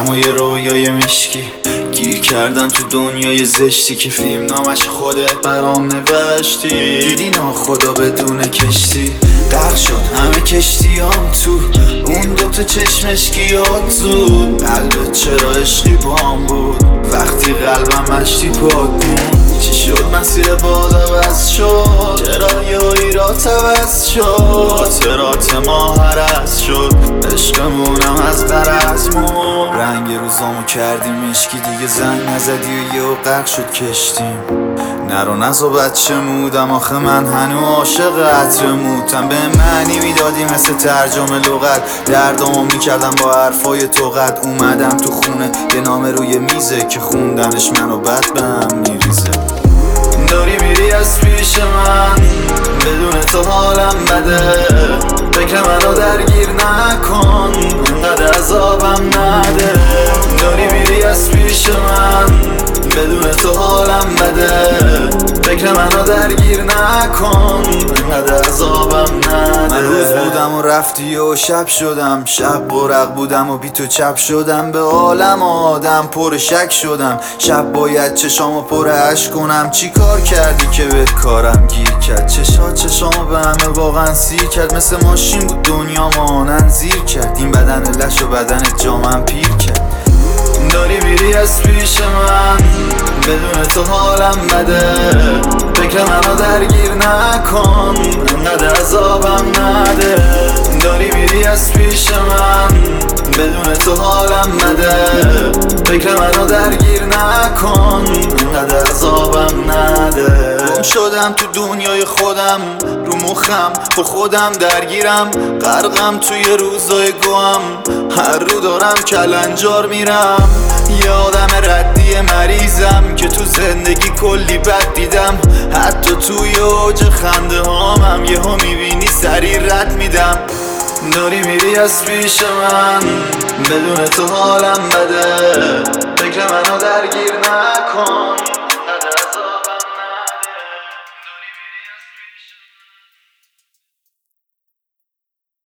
و یه رویای مشکی گیر کردم تو دنیای زشتی که فیلم نامش خودت برام نوشتی. دیدی ناخدا بدون کشتی غرق شد همه کشتیام تو اون دوتا چشمش گیاد زود. قلبت چرا عشقی بام بود وقتی قلبم مشتی پاد بود. چی شد مسیر باد عوض شد چرا یایی را عوض شد. خاطرات ما هرس شد عشقمونم از قرض مون. رنگ روزامو کردیم مشکی دیگه زنگ نزدی و یهو غرق شد کشتیم. نرو نزا بچه مودم آخه من هنو عاشق عطر موتم. به معنی میدادی مثل ترجمه لغت دردامو میکردم با حرفای تو قد. اومدم تو خونه یه نامه روی میزه که خوندنش منو بد به هم میریزه. داری میری از پیش من بدون تو حالم بده. فکر منو درگیر نکن انقدر عذابم نده. داری میری از پیش من بدون تو حالم بده. فکر منو درگیر نکن انقدر عذابم نده. من روز بودم و رفتی و شب شدم. شب برق بودم و بی تو چپ شدم. به عالم آدم پر شک شدم. شب باید چشامو پر اشک کنم. چی کار کردی که بهت کارم گیر کرد؟ چشامو به همه واقعا سیر کرد. مثل ماشین بود دنیا مانن زیر کرد. این بدن لش و بدن جامم پیر کرد. داری میری از پیش من بدون تو حالم بده. فکر منو درگیر نکن انقدر عذابم نده. داری میری از پیش من بدون تو حالم بده. فکر منو درگیر نکن انقدر عذابم نده. گم شدم تو دنیای خودم رو مخم با خودم درگیرم. غرقم توی روزای گوهم هر رو دارم کلنجار میرم. یه آدم ردی مریضم که تو زندگی کلی بد دیدم. حتی توی اوج خنده هامم یهو میبینی سریع رد میدم. داری میری از پیش من بدون تو حالم بده. فکر منو درگیر نکن